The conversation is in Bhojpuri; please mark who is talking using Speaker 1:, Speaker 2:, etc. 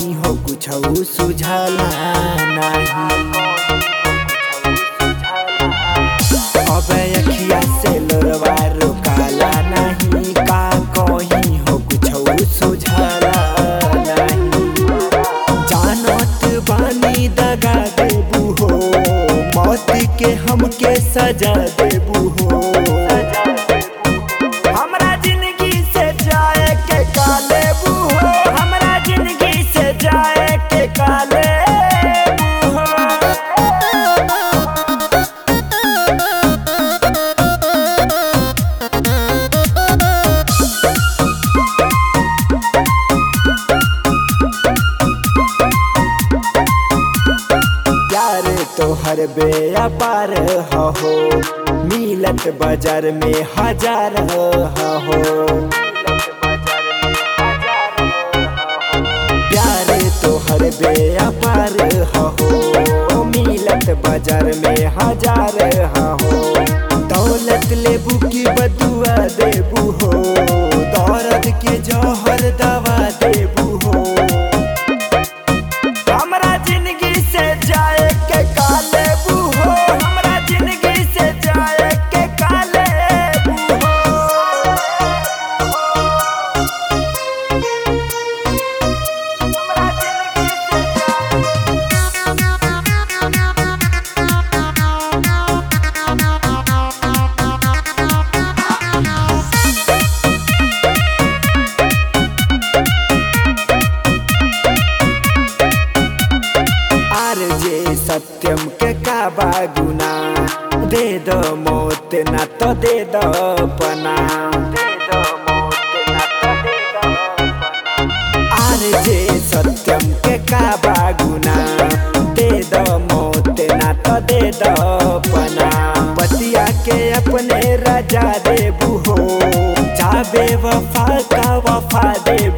Speaker 1: कहीं हो कुछ सुझला नहीं। अब अखिया से लोरवा रोकाला नहीं, का कहीं हो कुछ सुझला नहीं। जानत बानी दगा देबू हो, मौत के हमके सजा देबू हो। हमरा जिंदगी से जाए के कालेबू हो, हमरा जिंदगी से जाए के कालेबू हो। प्यार तोहर बेअपार हो, मिलत बाजार में हजार हो। प्यार तोहर बेअपार हो, मिलत बाजार में हजार हो। दौलत लेबू की बदुआ देबू हो, दर्द के जौहर दवा देबू हो। हमरा जिंदगी से जाए के कालेबू हो, हमरा जिंदगी से जाए के कालेबू हो। हमरा जिंदगी आरजे सत्यम के काबा गुना, दे दो मौत ना तो दे दो पना। आरजे सत्यम के काबा गुना, दे दो मौत ना तो दे दो पना। पतिया के अपने राजा देबू हो, जाबे वफा का वफा देबू।